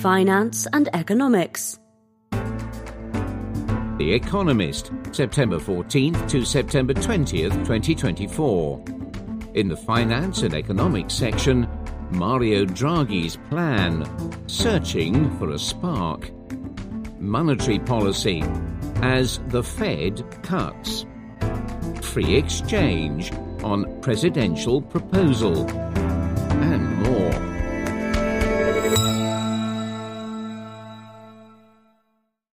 finance and economics. The Economist, September 14th to September 20th, 2024. In the finance and economics section, Mario Draghi's plan, searching for a spark. Monetary policy, as the Fed cuts. Free exchange on presidential proposal. And more.